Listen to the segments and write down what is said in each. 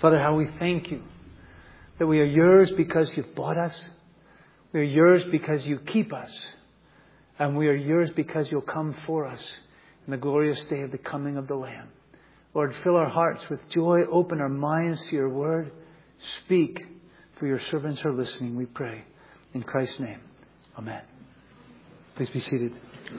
Father, how we thank you that we are yours because you've bought us. We are yours because you keep us. And we are yours because you'll come for us in the glorious day of the coming of the Lamb. Lord, fill our hearts with joy. Open our minds to your word. Speak, for your servants are listening, we pray. In Christ's name, amen. Please be seated.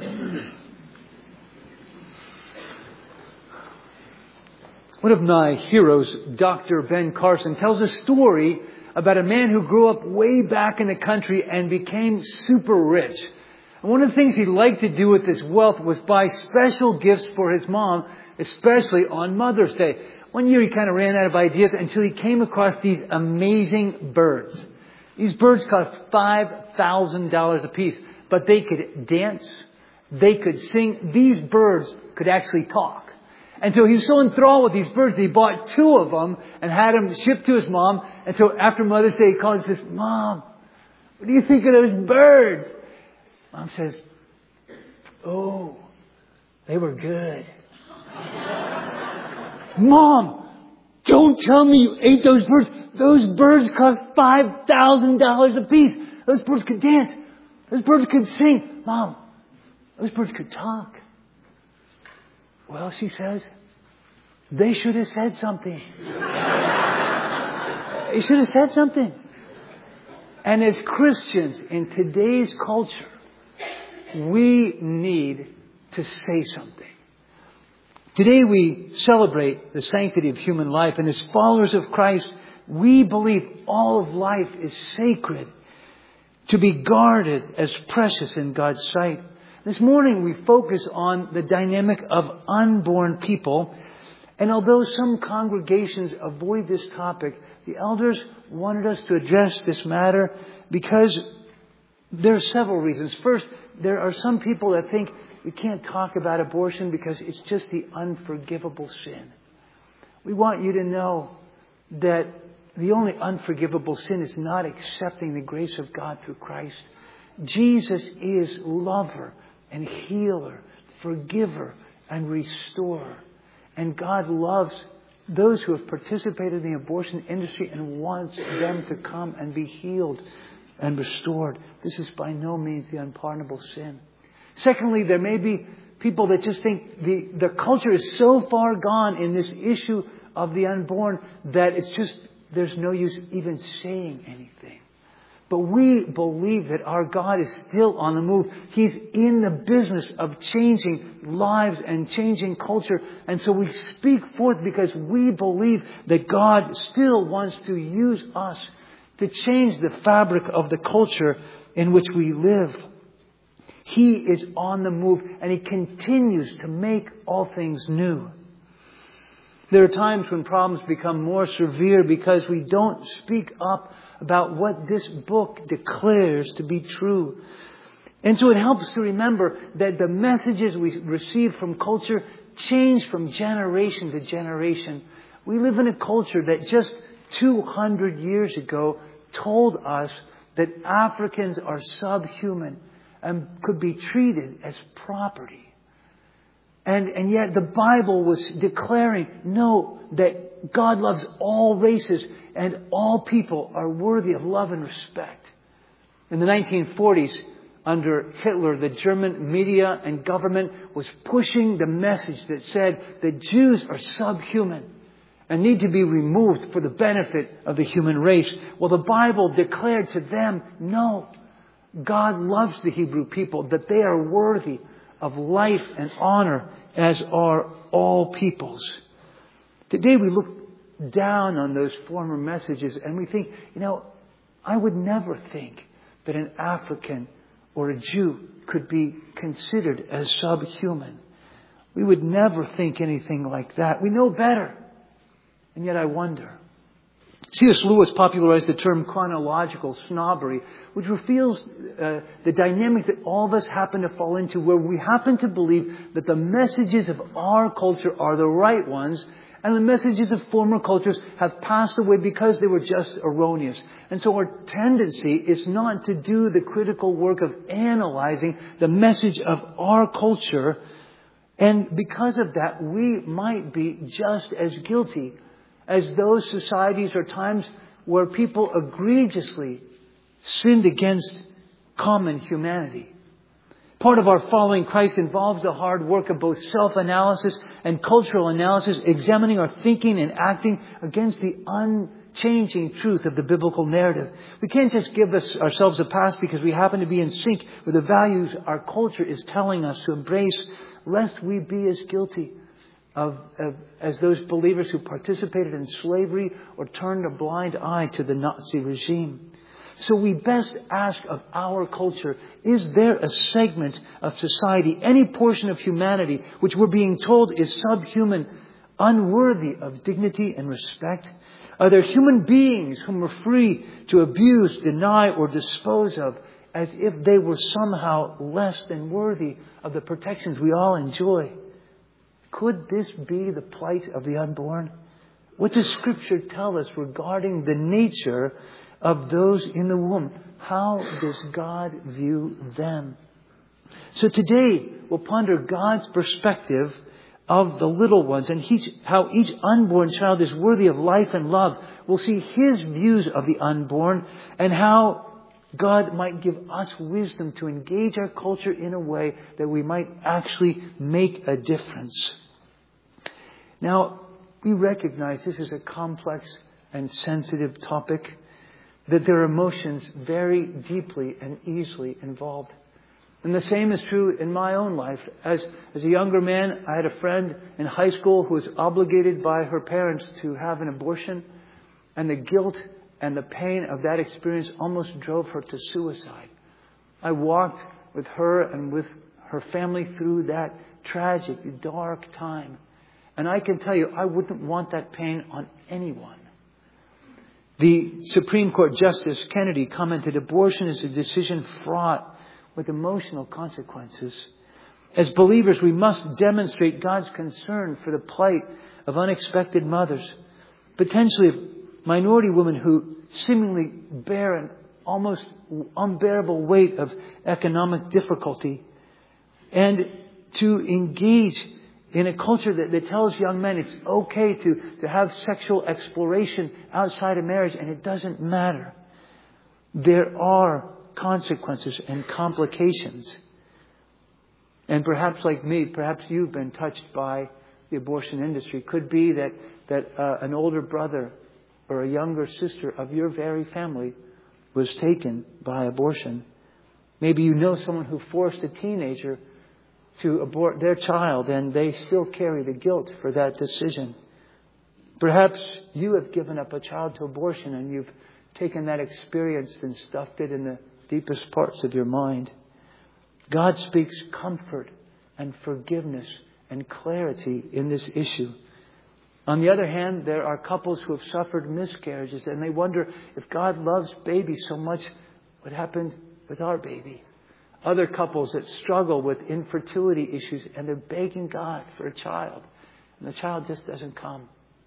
One of my heroes, Dr. Ben Carson, tells a story about a man who grew up way back in the country and became super rich. And one of the things he liked to do with his wealth was buy special gifts for his mom, especially on Mother's Day. One year he kind of ran out of ideas until he came across these amazing birds. These birds cost $5,000 a piece, but they could dance, they could sing. These birds could actually talk. And so he was so enthralled with these birds that he bought 2 of them and had them shipped to his mom. And so after Mother's Day, he calls and says, "Mom, what do you think of those birds?" Mom says, "Oh, they were good." "Mom, don't tell me you ate those birds. Those birds cost $5,000 a piece. Those birds could dance. Those birds could sing. Mom, those birds could talk." "Well," she says, "they should have said something." They should have said something. And as Christians in today's culture, we need to say something. Today we celebrate the sanctity of human life. And as followers of Christ, we believe all of life is sacred, to be guarded as precious in God's sight. This morning we focus on the dynamic of unborn people. And although some congregations avoid this topic, the elders wanted us to address this matter because there are several reasons. First, there are some people that think we can't talk about abortion because it's just the unforgivable sin. We want you to know that the only unforgivable sin is not accepting the grace of God through Christ. Jesus is lover and healer, forgiver and restorer. And God loves those who have participated in the abortion industry and wants them to come and be healed and restored. This is by no means the unpardonable sin. Secondly, there may be people that just think the culture is so far gone in this issue of the unborn that it's just, there's no use even saying anything. But we believe that our God is still on the move. He's in the business of changing lives and changing culture. And so we speak forth because we believe that God still wants to use us to change the fabric of the culture in which we live. He is on the move and He continues to make all things new. There are times when problems become more severe because we don't speak up about what this book declares to be true. And so it helps to remember that the messages we receive from culture change from generation to generation. We live in a culture that just 200 years ago told us that Africans are subhuman and could be treated as property. And yet the Bible was declaring, no, that God loves all races and all people are worthy of love and respect. In the 1940s, under Hitler, the German media and government was pushing the message that said that Jews are subhuman and need to be removed for the benefit of the human race. Well, the Bible declared to them, no, God loves the Hebrew people, that they are worthy of life and honor, as are all peoples. Today we look down on those former messages and we think, I would never think that an African or a Jew could be considered as subhuman. We would never think anything like that. We know better. And yet I wonder. C.S. Lewis popularized the term chronological snobbery, which reveals the dynamic that all of us happen to fall into, where we happen to believe that the messages of our culture are the right ones, and the messages of former cultures have passed away because they were just erroneous. And so our tendency is not to do the critical work of analyzing the message of our culture. And because of that, we might be just as guilty as those societies or times where people egregiously sinned against common humanity. Part of our following Christ involves the hard work of both self-analysis and cultural analysis, examining our thinking and acting against the unchanging truth of the biblical narrative. We can't just give ourselves a pass because we happen to be in sync with the values our culture is telling us to embrace, lest we be as guilty as those believers who participated in slavery or turned a blind eye to the Nazi regime. So we best ask of our culture, is there a segment of society, any portion of humanity, which we're being told is subhuman, unworthy of dignity and respect? Are there human beings whom we're free to abuse, deny, or dispose of as if they were somehow less than worthy of the protections we all enjoy? Could this be the plight of the unborn? What does Scripture tell us regarding the nature of those in the womb? How does God view them? So today we'll ponder God's perspective of the little ones and how each unborn child is worthy of life and love. We'll see His views of the unborn and how God might give us wisdom to engage our culture in a way that we might actually make a difference. Now, we recognize this is a complex and sensitive topic, that there are emotions very deeply and easily involved. And the same is true in my own life. As a younger man, I had a friend in high school who was obligated by her parents to have an abortion. And the guilt and the pain of that experience almost drove her to suicide. I walked with her and with her family through that tragic, dark time. And I can tell you, I wouldn't want that pain on anyone. The Supreme Court Justice Kennedy commented, abortion is a decision fraught with emotional consequences. As believers, we must demonstrate God's concern for the plight of unexpected mothers, potentially minority women who seemingly bear an almost unbearable weight of economic difficulty, and to engage in a culture that tells young men it's okay to have sexual exploration outside of marriage and it doesn't matter. There are consequences and complications. And perhaps like me, perhaps you've been touched by the abortion industry. It could be that an older brother or a younger sister of your very family was taken by abortion. Maybe you know someone who forced a teenager to abort their child and they still carry the guilt for that decision. Perhaps you have given up a child to abortion and you've taken that experience and stuffed it in the deepest parts of your mind. God speaks comfort and forgiveness and clarity in this issue. On the other hand, there are couples who have suffered miscarriages and they wonder if God loves babies so much, what happened with our baby? Other couples that struggle with infertility issues and they're begging God for a child and the child just doesn't come.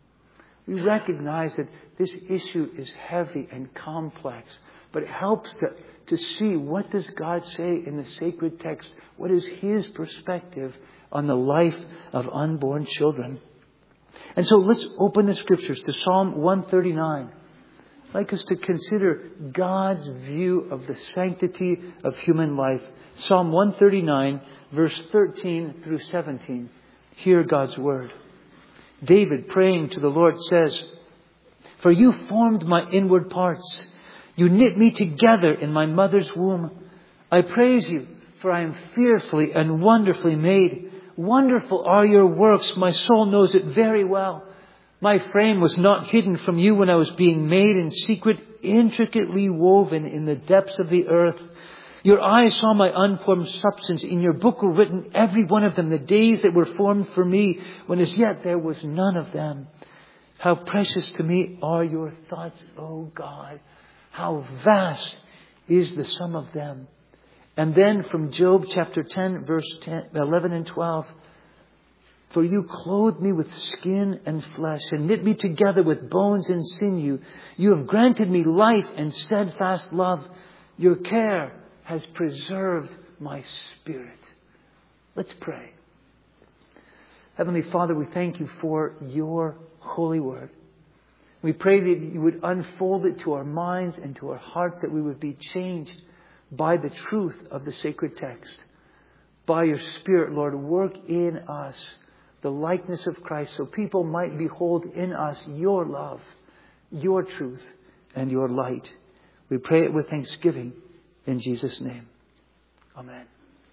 We recognize that this issue is heavy and complex, but it helps to see what does God say in the sacred text. What is His perspective on the life of unborn children? And so let's open the Scriptures to Psalm 139. I'd like us to consider God's view of the sanctity of human life. Psalm 139, verse 13 through 17. Hear God's word. David, praying to the Lord, says, "For you formed my inward parts. You knit me together in my mother's womb. I praise you, for I am fearfully and wonderfully made. Wonderful are your works. My soul knows it very well. My frame was not hidden from you when I was being made in secret, intricately woven in the depths of the earth. Your eyes saw my unformed substance. In your book were written, every one of them, the days that were formed for me, when as yet there was none of them. How precious to me are your thoughts, O God. How vast is the sum of them." And then from Job chapter 10, verse 11 and 12. "For you clothed me with skin and flesh and knit me together with bones and sinew. You have granted me life and steadfast love. Your care has preserved my spirit." Let's pray. Heavenly Father, we thank you for your holy word. We pray that you would unfold it to our minds and to our hearts, that we would be changed by the truth of the sacred text. By your Spirit, Lord, work in us the likeness of Christ, so people might behold in us your love, your truth, and your light. We pray it with thanksgiving in Jesus' name. Amen.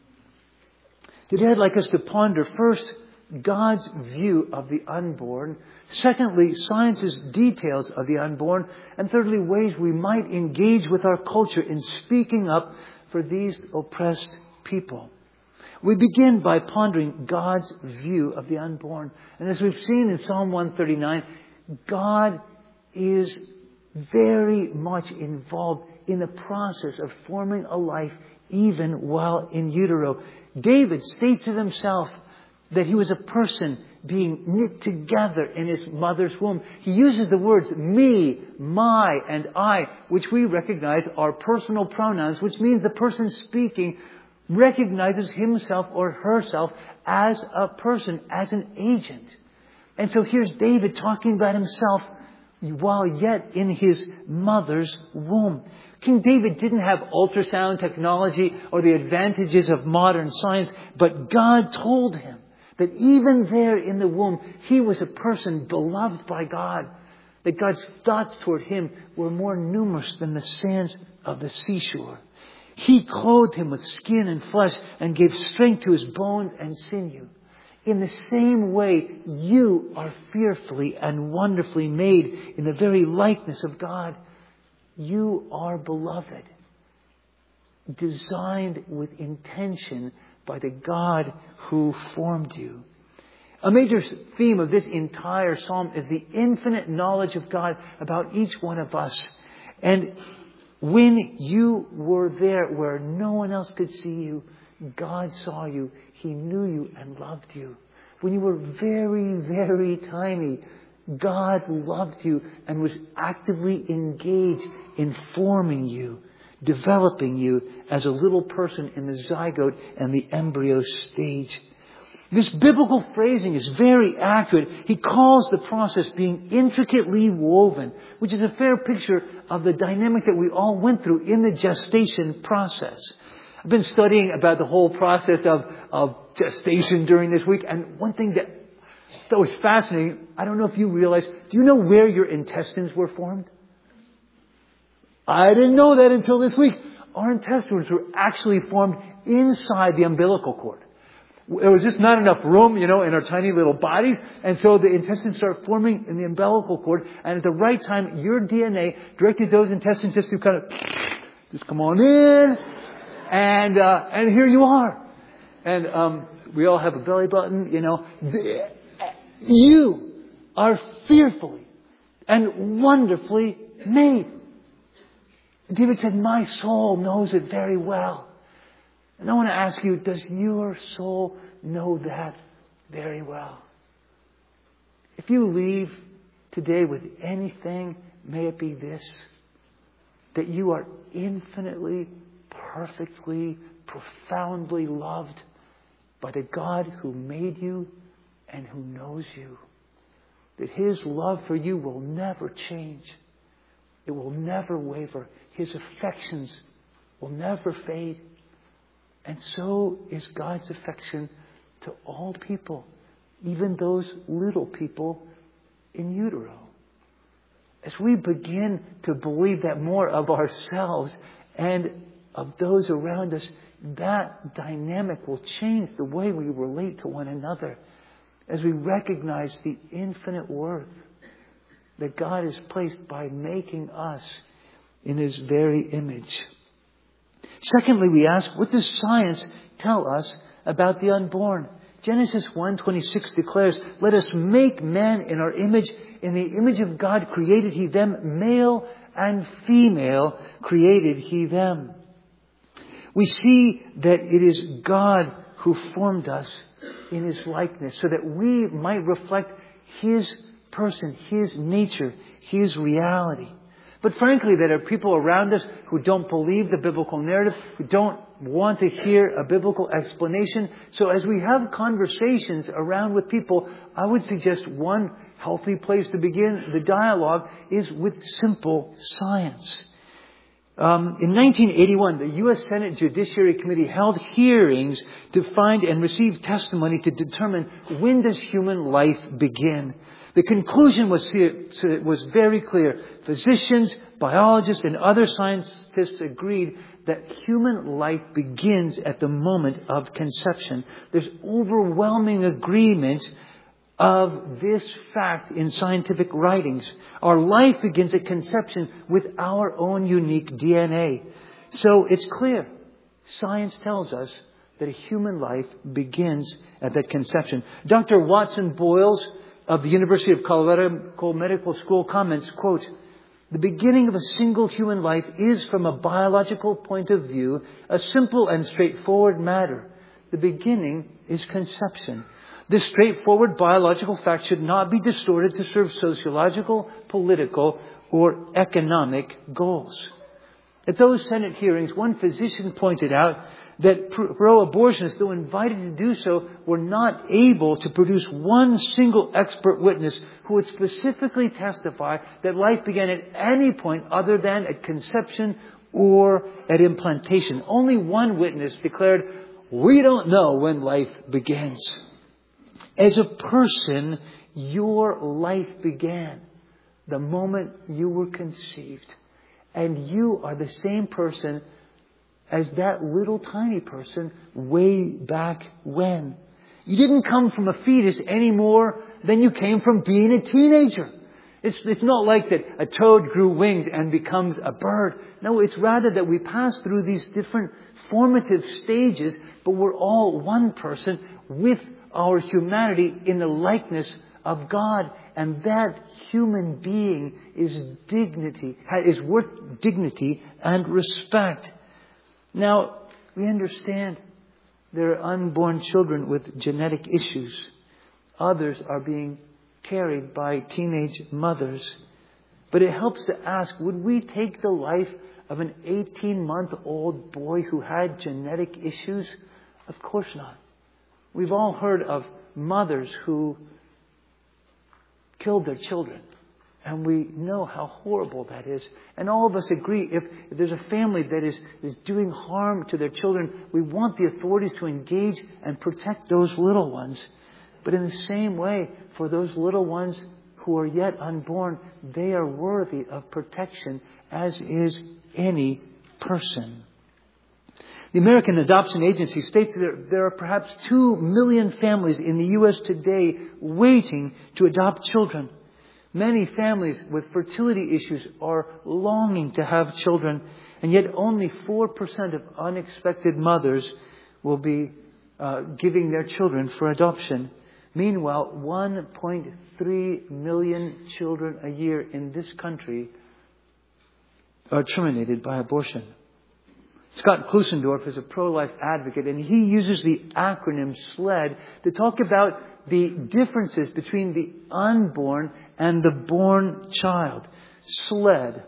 Today I'd like us to ponder first God's view of the unborn. Secondly, science's details of the unborn. And thirdly, ways we might engage with our culture in speaking up for these oppressed people. We begin by pondering God's view of the unborn. And as we've seen in Psalm 139, God is very much involved in the process of forming a life even while in utero. David states of himself that he was a person being knit together in his mother's womb. He uses the words me, my, and I, which we recognize are personal pronouns, which means the person speaking recognizes himself or herself as a person, as an agent. And so here's David talking about himself while yet in his mother's womb. King David didn't have ultrasound technology or the advantages of modern science, but God told him that even there in the womb, he was a person beloved by God, that God's thoughts toward him were more numerous than the sands of the seashore. He clothed him with skin and flesh and gave strength to his bones and sinew. In the same way, you are fearfully and wonderfully made in the very likeness of God. You are beloved, designed with intention by the God who formed you. A major theme of this entire psalm is the infinite knowledge of God about each one of us. And when you were there where no one else could see you, God saw you. He knew you and loved you. When you were very, very tiny, God loved you and was actively engaged in forming you, developing you as a little person in the zygote and the embryo stage. This biblical phrasing is very accurate. He calls the process being intricately woven, which is a fair picture of the dynamic that we all went through in the gestation process. I've been studying about the whole process of gestation during this week, and one thing that was fascinating, I don't know if you realize, do you know where your intestines were formed? I didn't know that until this week. Our intestines were actually formed inside the umbilical cord. There was just not enough room, in our tiny little bodies. And so the intestines start forming in the umbilical cord. And at the right time, your DNA directed those intestines just to kind of just come on in. And here you are. And we all have a belly button, You are fearfully and wonderfully made. David said, my soul knows it very well. And I want to ask you, does your soul know that very well? If you leave today with anything, may it be this: that you are infinitely, perfectly, profoundly loved by the God who made you and who knows you. That His love for you will never change. It will never waver. His affections will never fade. And so is God's affection to all people, even those little people in utero. As we begin to believe that more of ourselves and of those around us, that dynamic will change the way we relate to one another as we recognize the infinite worth that God has placed by making us in His very image. Secondly, we ask, what does science tell us about the unborn? Genesis 1:26 declares, let us make man in our image. In the image of God created He them, male and female created He them. We see that it is God who formed us in His likeness so that we might reflect His person, His nature, His reality. But frankly, there are people around us who don't believe the biblical narrative, who don't want to hear a biblical explanation. So as we have conversations around with people, I would suggest, one, healthy place to begin the dialogue is with simple science. In 1981, the U.S. Senate Judiciary Committee held hearings to find and receive testimony to determine when does human life begin. The conclusion was very clear. Physicians, biologists, and other scientists agreed that human life begins at the moment of conception. There's overwhelming agreement of this fact in scientific writings. Our life begins at conception with our own unique DNA. So it's clear. Science tells us that a human life begins at that conception. Dr. Watson Boyles of the University of Colorado Medical School comments, quote, "The beginning of a single human life is, from a biological point of view, a simple and straightforward matter. The beginning is conception. This straightforward biological fact should not be distorted to serve sociological, political, or economic goals." At those Senate hearings, one physician pointed out that pro-abortionists, though invited to do so, were not able to produce one single expert witness who would specifically testify that life began at any point other than at conception or at implantation. Only one witness declared, "We don't know when life begins." As a person, your life began the moment you were conceived. And you are the same person as that little tiny person way back when. You didn't come from a fetus any more than you came from being a teenager. It's not like that a toad grew wings and becomes a bird. No, it's rather that we pass through these different formative stages, but we're all one person with our humanity in the likeness of God. And that human being is worth dignity and respect. Now, we understand there are unborn children with genetic issues. Others are being carried by teenage mothers. But it helps to ask, would we take the life of an 18-month-old boy who had genetic issues? Of course not. We've all heard of mothers who killed their children. And we know how horrible that is. And all of us agree, if there's a family that is doing harm to their children, we want the authorities to engage and protect those little ones. But in the same way, for those little ones who are yet unborn, they are worthy of protection, as is any person. The American Adoption Agency states that there are perhaps 2 million families in the U.S. today waiting to adopt children. Many families with fertility issues are longing to have children, and yet only 4% of unexpected mothers will be giving their children for adoption. Meanwhile, 1.3 million children a year in this country are terminated by abortion. Scott Klusendorf is a pro-life advocate, and he uses the acronym SLED to talk about the differences between the unborn and the born child. SLED.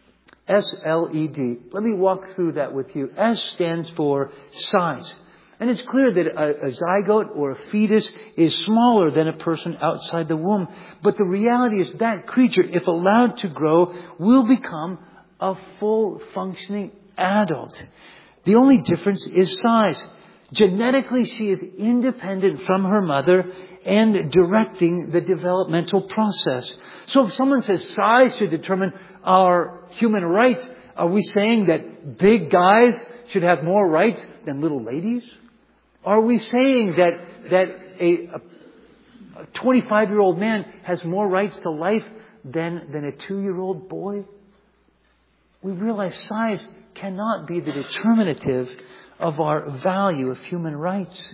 S-L-E-D. Let me walk through that with you. S stands for size. And it's clear that a zygote or a fetus is smaller than a person outside the womb. But the reality is that creature, if allowed to grow, will become a full functioning adult. The only difference is size. Genetically, she is independent from her mother and directing the developmental process. So if someone says size should determine our human rights, are we saying that big guys should have more rights than little ladies? Are we saying that a 25-year-old man has more rights to life than a 2-year-old boy? We realize size cannot be the determinative of our value of human rights.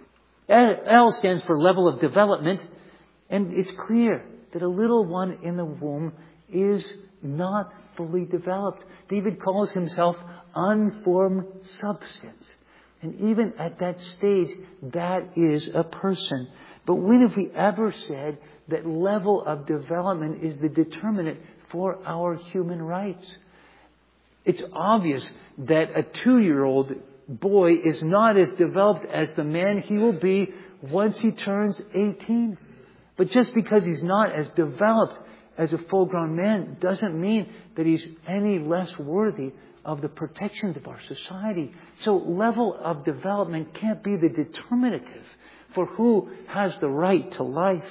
L stands for level of development, and it's clear that a little one in the womb is not fully developed. David calls himself unformed substance. And even at that stage, that is a person. But when have we ever said that level of development is the determinant for our human rights? It's obvious that a 2-year-old boy is not as developed as the man he will be once he turns 18. But just because he's not as developed as a full-grown man doesn't mean that he's any less worthy of the protections of our society. So level of development can't be the determinative for who has the right to life.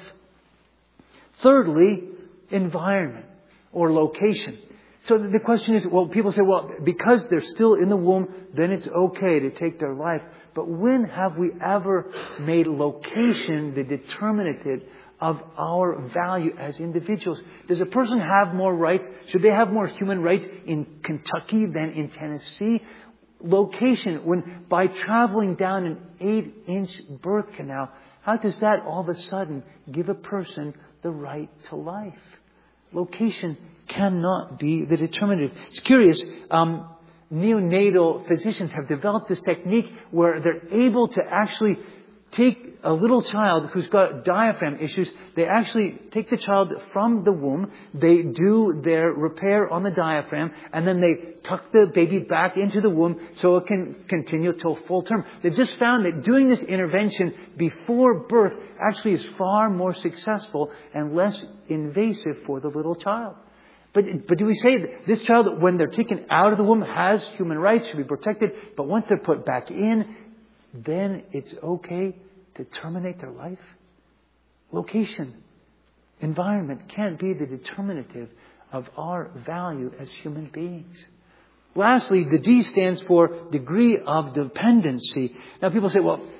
Thirdly, environment or location. So the question is, well, people say, well, because they're still in the womb, then it's okay to take their life. But when have we ever made location the determinative of our value as individuals? Does a person have more rights? Should they have more human rights in Kentucky than in Tennessee? Location, when by traveling down an 8-inch birth canal, how does that all of a sudden give a person the right to life? Location cannot be the determinative. It's curious. Neonatal physicians have developed this technique where they're able to actually take a little child who's got diaphragm issues. They actually take the child from the womb. They do their repair on the diaphragm, and then they tuck the baby back into the womb so it can continue till full term. They've just found that doing this intervention before birth actually is far more successful and less invasive for the little child. But do we say that this child, when they're taken out of the womb, has human rights, should be protected, but once they're put back in, then it's okay to terminate their life? Location, environment can't be the determinative of our value as human beings. Lastly, the D stands for degree of dependency. Now people say, well,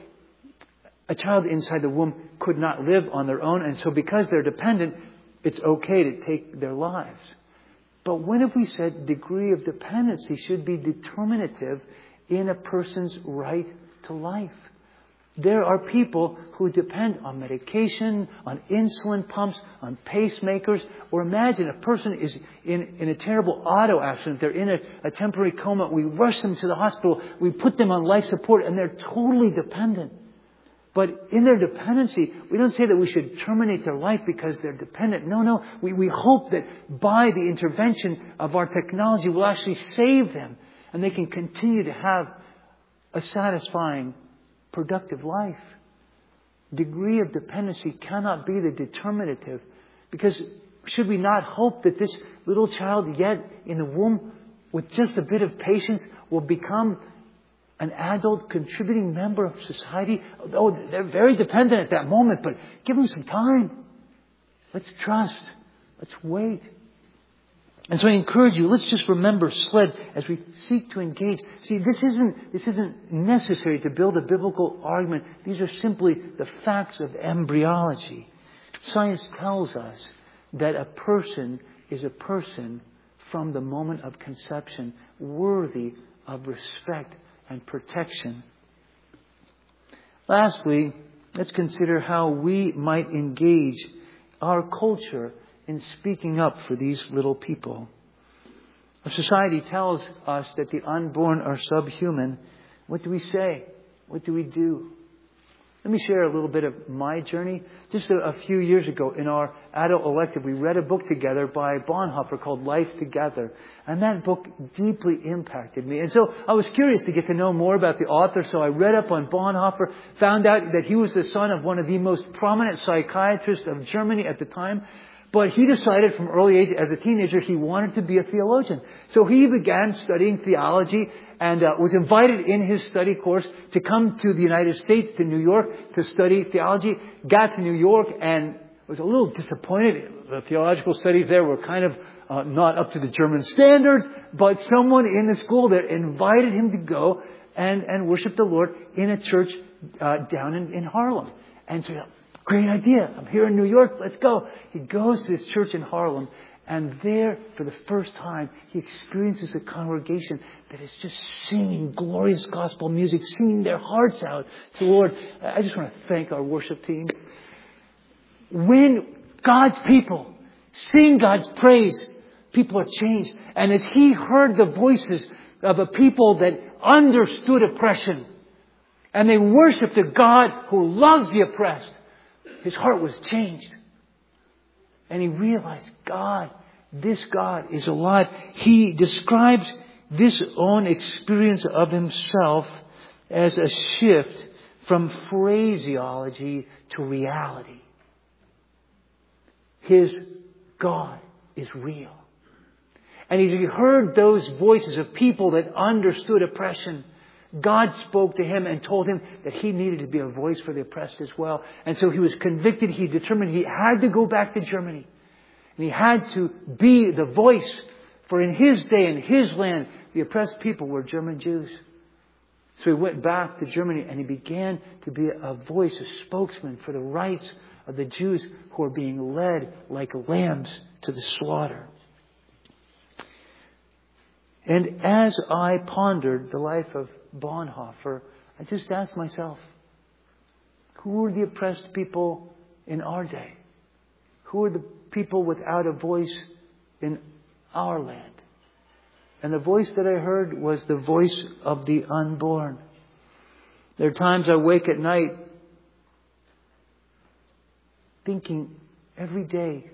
a child inside the womb could not live on their own, and so because they're dependent, it's okay to take their lives. But when have we said degree of dependency should be determinative in a person's right to life? There are people who depend on medication, on insulin pumps, on pacemakers. Or imagine a person is in a terrible auto accident. They're in a temporary coma. We rush them to the hospital. We put them on life support, and they're totally dependent. But in their dependency, we don't say that we should terminate their life because they're dependent. No. We hope that by the intervention of our technology, we'll actually save them, and they can continue to have a satisfying, productive life. Degree of dependency cannot be the determinative, because should we not hope that this little child yet in the womb, with just a bit of patience, will become an adult contributing member of society? Oh, they're very dependent at that moment, but give them some time. Let's trust. Let's wait. And so I encourage you, let's just remember SLED as we seek to engage. See, this isn't necessary to build a biblical argument. These are simply the facts of embryology. Science tells us that a person is a person from the moment of conception, worthy of respect and protection. Lastly, let's consider how we might engage our culture in speaking up for these little people. Our society tells us that the unborn are subhuman. What do we say? What do we do? Let me share a little bit of my journey. Just a few years ago in our adult elective, we read a book together by Bonhoeffer called Life Together. And that book deeply impacted me. And so I was curious to get to know more about the author. So I read up on Bonhoeffer, found out that he was the son of one of the most prominent psychiatrists of Germany at the time. But he decided from early age, as a teenager, he wanted to be a theologian. So he began studying theology and was invited in his study course to come to the United States, to New York, to study theology. Got to New York and was a little disappointed. The theological studies there were kind of not up to the German standards, but someone in the school there invited him to go and worship the Lord in a church down in Harlem. And so, great idea. I'm here in New York. Let's go. He goes to this church in Harlem. And there, for the first time, he experiences a congregation that is just singing glorious gospel music, singing their hearts out to the Lord. I just want to thank our worship team. When God's people sing God's praise, people are changed. And as he heard the voices of a people that understood oppression, and they worshiped a God who loves the oppressed, his heart was changed. And he realized this God is alive. He describes this own experience of himself as a shift from phraseology to reality. his God is real. And as he heard those voices of people that understood oppression, God spoke to him and told him that he needed to be a voice for the oppressed as well. And so he was convicted. He determined he had to go back to Germany. And he had to be the voice, for in his day, in his land, the oppressed people were German Jews. So he went back to Germany and he began to be a voice, a spokesman for the rights of the Jews who are being led like lambs to the slaughter. And as I pondered the life of Bonhoeffer, I just asked myself, who are the oppressed people in our day? Who are the people without a voice in our land? And the voice that I heard was the voice of the unborn. There are times I wake at night thinking every day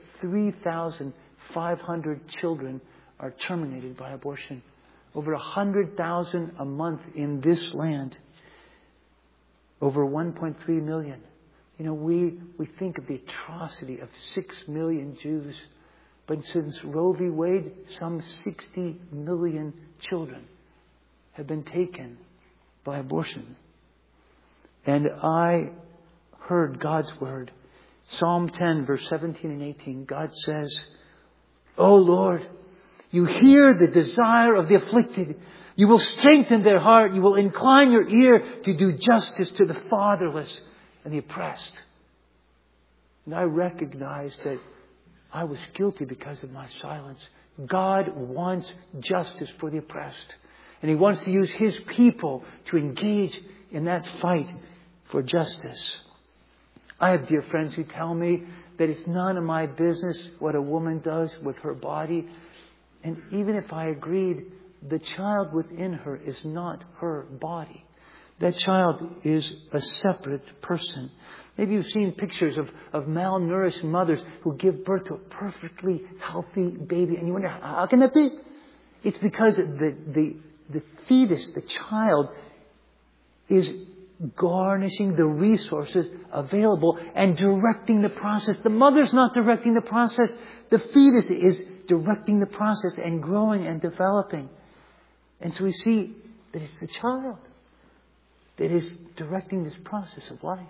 3,500 children are terminated by abortion. Over 100,000 a month in this land. Over 1.3 million. You know, we think of the atrocity of 6 million Jews. But since Roe v. Wade, some 60 million children have been taken by abortion. And I heard God's word. Psalm 10, verse 17 and 18. God says, "O Lord, you hear the desire of the afflicted. You will strengthen their heart. You will incline your ear to do justice to the fatherless and the oppressed." And I recognized that I was guilty because of my silence. God wants justice for the oppressed. And He wants to use His people to engage in that fight for justice. I have dear friends who tell me that it's none of my business what a woman does with her body. And even if I agreed, the child within her is not her body. That child is a separate person. Maybe you've seen pictures of malnourished mothers who give birth to a perfectly healthy baby. And you wonder, how can that be? It's because the fetus, the child, is garnishing the resources available and directing the process. The mother's not directing the process. The fetus is directing the process and growing and developing. And so we see that it's the child that is directing this process of life.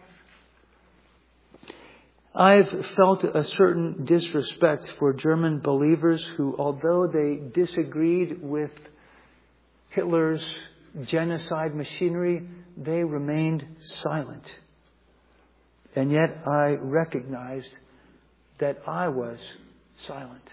I've felt a certain disrespect for German believers who, although they disagreed with Hitler's genocide machinery, they remained silent. And yet I recognized that I was silent.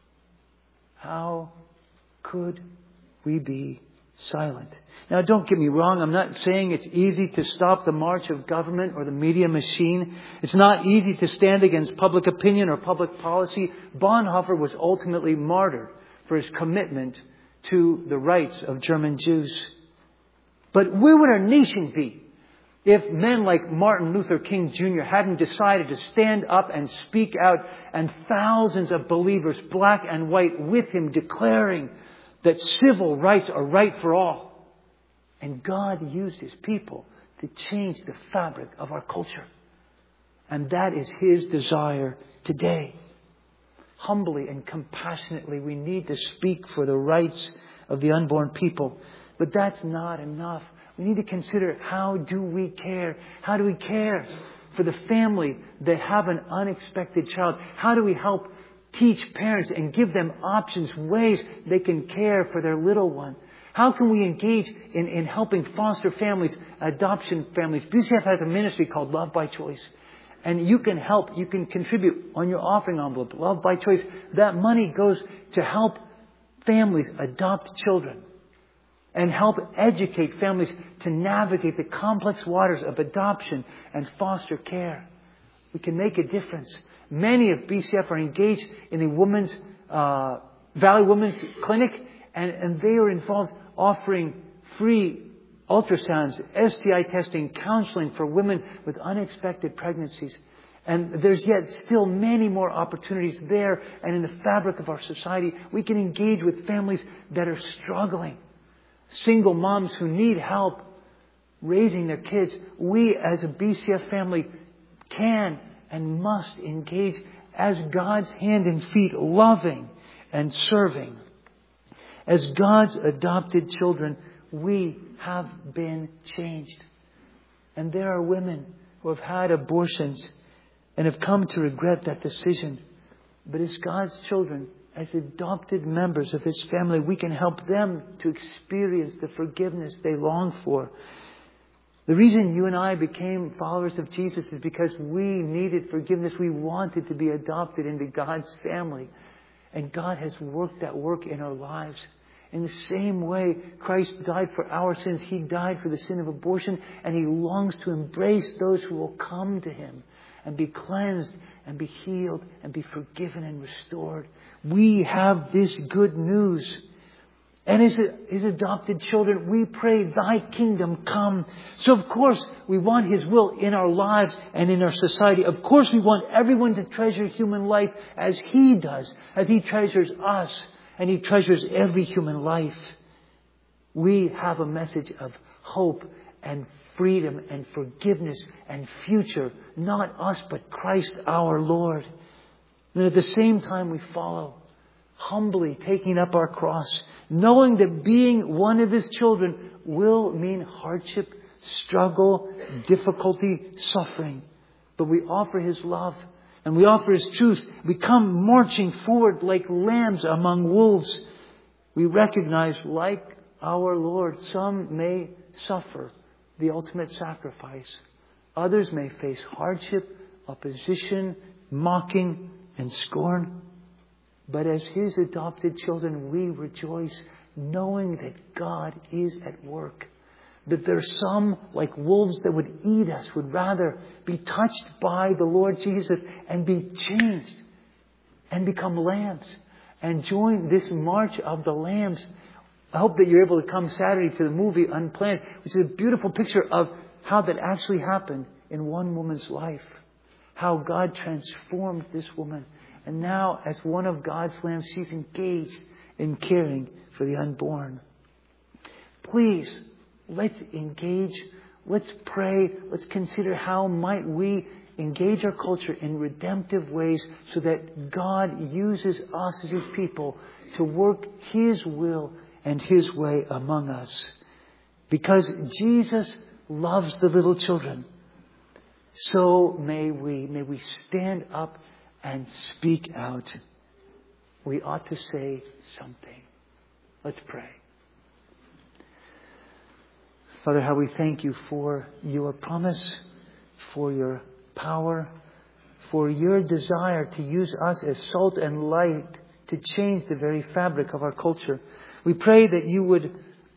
How could we be silent? Now, don't get me wrong. I'm not saying it's easy to stop the march of government or the media machine. It's not easy to stand against public opinion or public policy. Bonhoeffer was ultimately martyred for his commitment to the rights of German Jews. But where would our nation be if men like Martin Luther King Jr. hadn't decided to stand up and speak out, and thousands of believers, black and white, with him declaring that civil rights are right for all? And God used His people to change the fabric of our culture. And that is His desire today. Humbly and compassionately, we need to speak for the rights of the unborn people. But that's not enough. We need to consider, how do we care? How do we care for the family that have an unexpected child? How do we help teach parents and give them options, ways they can care for their little one? How can we engage in helping foster families, adoption families? BCF has a ministry called Love by Choice. And you can help, you can contribute on your offering envelope, Love by Choice. That money goes to help families adopt children and help educate families to navigate the complex waters of adoption and foster care. We can make a difference. Many of BCF are engaged in the Valley Women's Clinic, and they are involved offering free ultrasounds, STI testing, counseling for women with unexpected pregnancies. And there's yet still many more opportunities there and in the fabric of our society. We can engage with families that are struggling. Single moms who need help raising their kids. We as a BCF family can and must engage as God's hand and feet, loving and serving. As God's adopted children, we have been changed. And there are women who have had abortions and have come to regret that decision. But as God's children, as adopted members of His family, we can help them to experience the forgiveness they long for. The reason you and I became followers of Jesus is because we needed forgiveness. We wanted to be adopted into God's family. And God has worked that work in our lives. In the same way Christ died for our sins, He died for the sin of abortion, and He longs to embrace those who will come to Him and be cleansed and be healed and be forgiven and restored. We have this good news. And as His adopted children, we pray, Thy kingdom come. So of course, we want His will in our lives and in our society. Of course, we want everyone to treasure human life as He does, as He treasures us, and He treasures every human life. We have a message of hope and freedom and forgiveness and future. Not us, but Christ our Lord. And at the same time, we follow, humbly taking up our cross, knowing that being one of His children will mean hardship, struggle, difficulty, suffering. But we offer His love and we offer His truth. We come marching forward like lambs among wolves. We recognize, like our Lord, some may suffer the ultimate sacrifice. Others may face hardship, opposition, mocking, and scorn. But as His adopted children, we rejoice knowing that God is at work. That there are some, like wolves, that would eat us, would rather be touched by the Lord Jesus and be changed and become lambs and join this march of the lambs. I hope that you're able to come Saturday to the movie Unplanned, which is a beautiful picture of how that actually happened in one woman's life. How God transformed this woman. And now, as one of God's lambs, she's engaged in caring for the unborn. Please, let's engage. Let's pray. Let's consider how might we engage our culture in redemptive ways so that God uses us as His people to work His will and His way among us. Because Jesus loves the little children. So may we stand up and speak out. We ought to say something. Let's pray. Father, how we thank You for Your promise, for Your power, for Your desire to use us as salt and light to change the very fabric of our culture. We pray that You would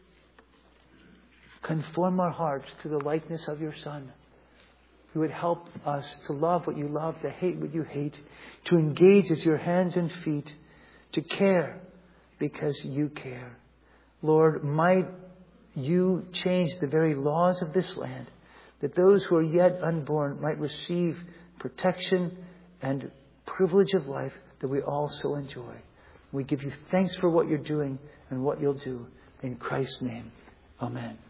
conform our hearts to the likeness of Your Son. You would help us to love what You love, to hate what You hate, to engage as Your hands and feet, to care because You care. Lord, might You change the very laws of this land, that those who are yet unborn might receive protection and privilege of life that we all so enjoy. We give You thanks for what You're doing and what You'll do. In Christ's name, amen.